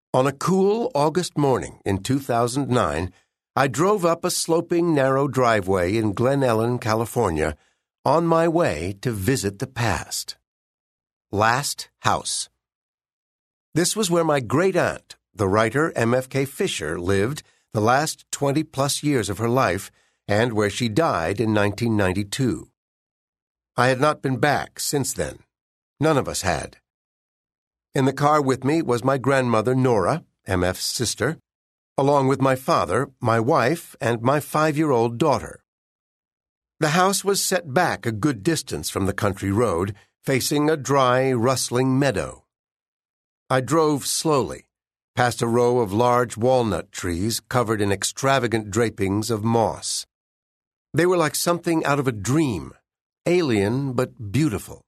On a cool August morning in 2009, I drove up a sloping, narrow driveway in Glen Ellen, California, on my way to visit the past. Last house. This was where my great-aunt, the writer M.F.K. Fisher, lived the last 20-plus years of her life, and where she died in 1992. I had not been back since then. None of us had. In the car with me was my grandmother, Nora, M.F.'s sister, along with my father, my wife, and my 5-year-old daughter. The house was set back a good distance from the country road, facing a dry, rustling meadow. I drove slowly, past a row of large walnut trees covered in extravagant drapings of moss. They were like something out of a dream, alien but beautiful.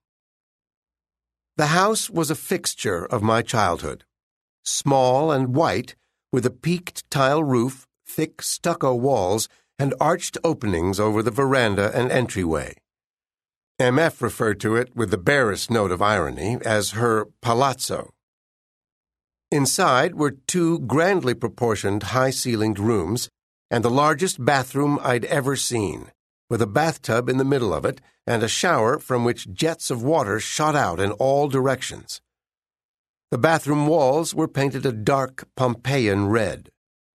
The house was a fixture of my childhood. Small and white, with a peaked tile roof, thick stucco walls, and arched openings over the veranda and entryway. M.F. referred to it with the barest note of irony as her palazzo. Inside were 2 grandly proportioned high-ceilinged rooms and the largest bathroom I'd ever seen, with a bathtub in the middle of it and a shower from which jets of water shot out in all directions. The bathroom walls were painted a dark Pompeian red.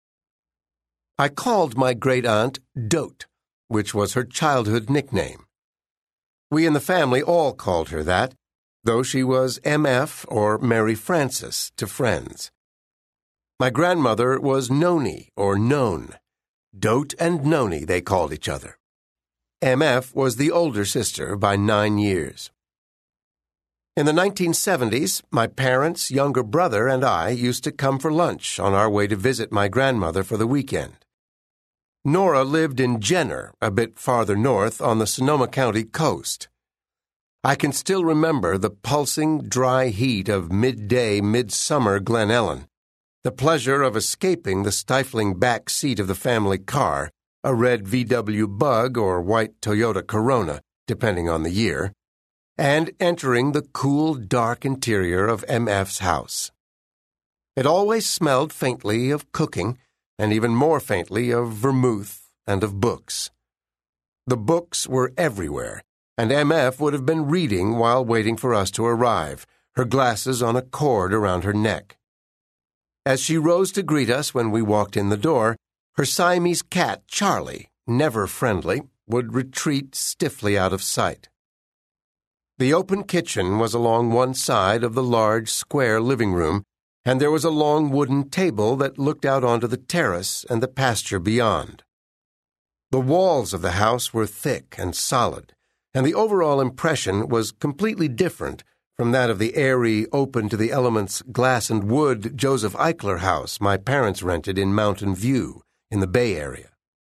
I called my great-aunt Dote, which was her childhood nickname. We in the family all called her that, though she was M.F. or Mary Frances to friends. My grandmother was Noni or Known. Dote and Noni, they called each other. M.F. was the older sister by 9 years. In the 1970s, my parents' younger brother and I used to come for lunch on our way to visit my grandmother for the weekend. Nora lived in Jenner, a bit farther north on the Sonoma County coast. I can still remember the pulsing, dry heat of midday, midsummer Glen Ellen, the pleasure of escaping the stifling back seat of the family car, a red VW Bug or white Toyota Corona, depending on the year, and entering the cool, dark interior of M.F.'s house. It always smelled faintly of cooking, and even more faintly of vermouth and of books. The books were everywhere, and M.F. would have been reading while waiting for us to arrive, her glasses on a cord around her neck. As she rose to greet us when we walked in the door, her Siamese cat, Charlie, never friendly, would retreat stiffly out of sight. The open kitchen was along one side of the large, square living room, and there was a long wooden table that looked out onto the terrace and the pasture beyond. The walls of the house were thick and solid, and the overall impression was completely different from that of the airy, open to the elements glass and wood Joseph Eichler house my parents rented in Mountain View, in the Bay Area.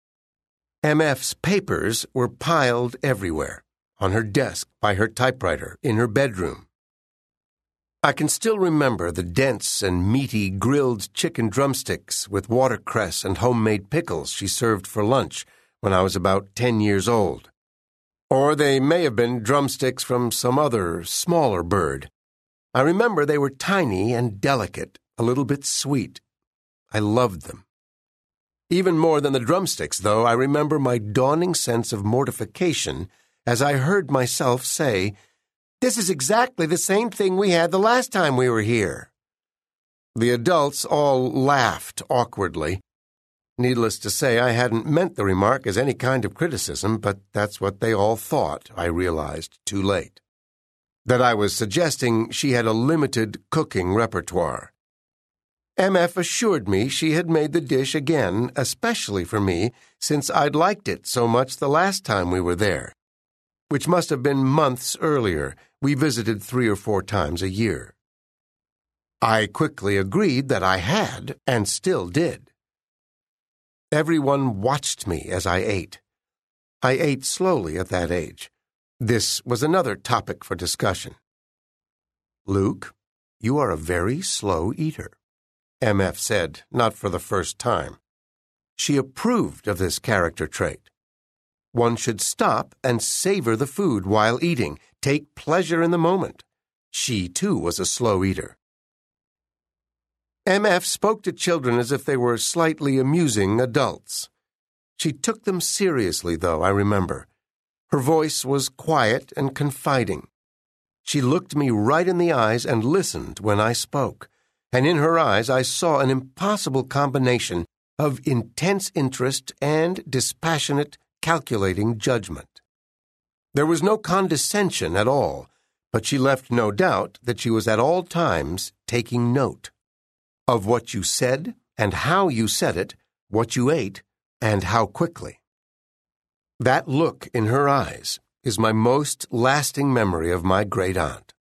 M.F.'s papers were piled everywhere, on her desk, by her typewriter, in her bedroom. I can still remember the dense and meaty grilled chicken drumsticks with watercress and homemade pickles she served for lunch when I was about 10 years old. Or they may have been drumsticks from some other, smaller bird. I remember they were tiny and delicate, a little bit sweet. I loved them. Even more than the drumsticks, though, I remember my dawning sense of mortification as I heard myself say, "This is exactly the same thing we had the last time we were here." The adults all laughed awkwardly. Needless to say, I hadn't meant the remark as any kind of criticism, but that's what they all thought, I realized too late. That I was suggesting she had a limited cooking repertoire. M.F. assured me she had made the dish again, especially for me, since I'd liked it so much the last time we were there, which must have been months earlier. We visited 3 or 4 times a year. I quickly agreed that I had, and still did. Everyone watched me as I ate. I ate slowly at that age. This was another topic for discussion. "Luke, you are a very slow eater," M.F. said, not for the first time. She approved of this character trait. One should stop and savor the food while eating, take pleasure in the moment. She, too, was a slow eater. MF spoke to children as if they were slightly amusing adults. She took them seriously, though, I remember. Her voice was quiet and confiding. She looked me right in the eyes and listened when I spoke, and in her eyes I saw an impossible combination of intense interest and dispassionate, calculating judgment. There was no condescension at all, but she left no doubt that she was at all times taking note of what you said and how you said it, what you ate, and how quickly. That look in her eyes is my most lasting memory of my great aunt.